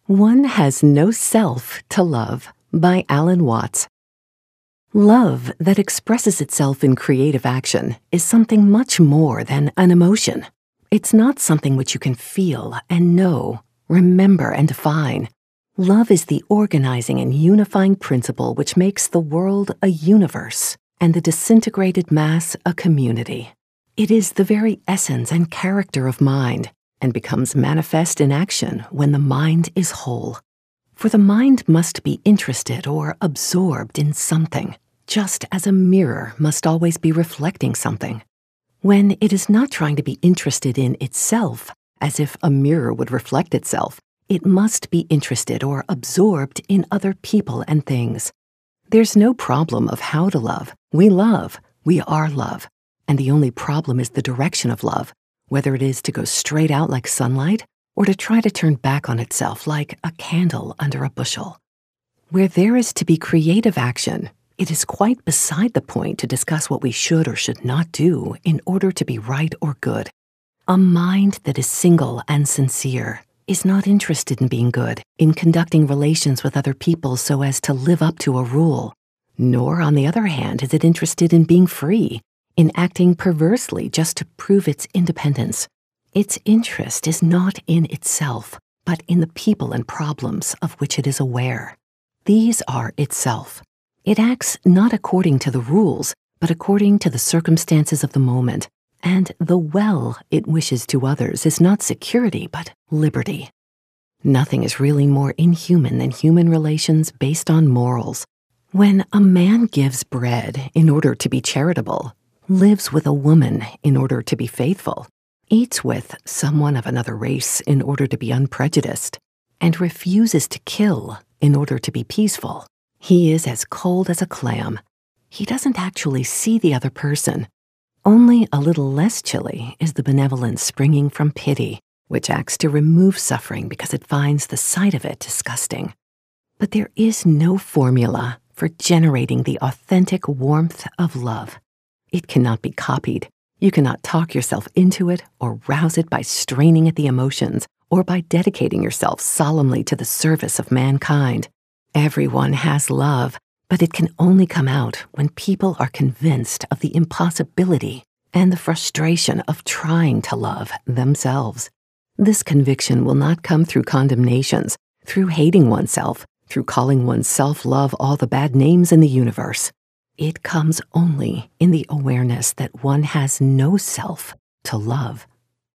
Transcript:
One Has No Self to Love by Alan Watts. Love that expresses itself in creative action is something much more than an emotion. It's not something which you can feel and know, remember and define. Love is the organizing and unifying principle which makes the world a universe and the disintegrated mass a community. It is the very essence and character of mind, and becomes manifest in action when the mind is whole. For the mind must be interested or absorbed in something, just as a mirror must always be reflecting something. When it is not trying to be interested in itself, as if a mirror would reflect itself, it must be interested or absorbed in other people and things. There's no problem of how to love. We love. We are love. And the only problem is the direction of love, whether it is to go straight out like sunlight or to try to turn back on itself like a candle under a bushel. Where there is to be creative action, it is quite beside the point to discuss what we should or should not do in order to be right or good. A mind that is single and sincere is not interested in being good, in conducting relations with other people so as to live up to a rule. Nor, on the other hand, is it interested in being free, in acting perversely just to prove its independence. Its interest is not in itself, but in the people and problems of which it is aware. These are itself. It acts not according to the rules, but according to the circumstances of the moment, and the well it wishes to others is not security, but liberty. Nothing is really more inhuman than human relations based on morals. When a man gives bread in order to be charitable, lives with a woman in order to be faithful, eats with someone of another race in order to be unprejudiced, and refuses to kill in order to be peaceful, he is as cold as a clam. He doesn't actually see the other person. Only a little less chilly is the benevolence springing from pity, which acts to remove suffering because it finds the sight of it disgusting. But there is no formula for generating the authentic warmth of love. It cannot be copied. You cannot talk yourself into it or rouse it by straining at the emotions or by dedicating yourself solemnly to the service of mankind. Everyone has love, but it can only come out when people are convinced of the impossibility and the frustration of trying to love themselves. This conviction will not come through condemnations, through hating oneself, through calling one's self-love all the bad names in the universe. It comes only in the awareness that one has no self to love.